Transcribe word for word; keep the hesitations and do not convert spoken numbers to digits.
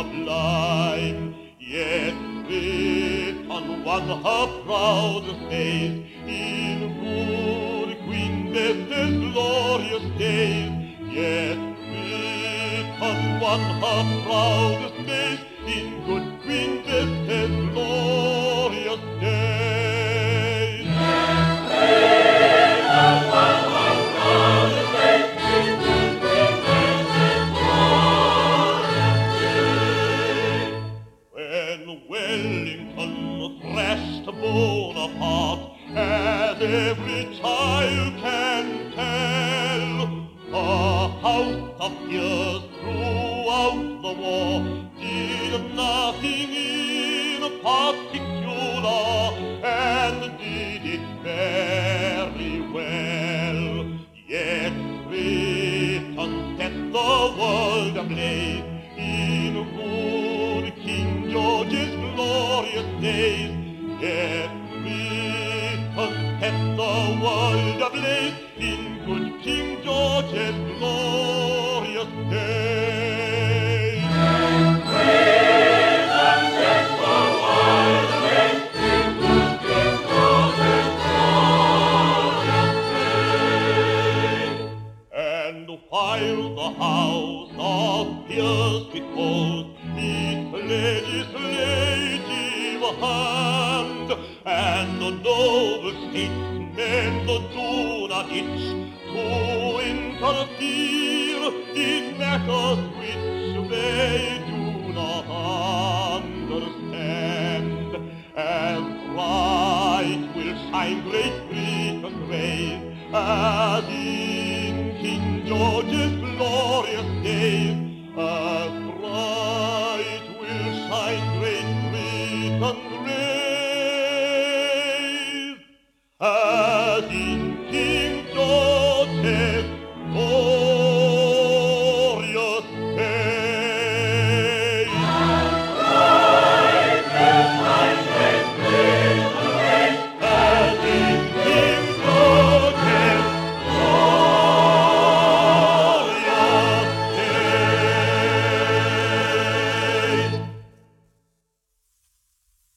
sublime, yet writ on one her proudest days, in good Queen Bess's glorious days, yet writ on one her proudest days, in good Queen Bess's glorious days. Wellington thrashed Bonaparte, as every child can tell. A house of tears throughout the war did nothing in particular, and did it very well. Yet Britain set the world ablaze in good King George's glorious days, yet Britain set the world ablaze in good King George's glorious days. Yet Britain set the world ablaze in good King George's glorious days. And while the House of Peers withholds its legislative hand, and the noble statesmen do not itch to interfere in matters which they do not understand, as bright will shine Great Britain's rays as in King George's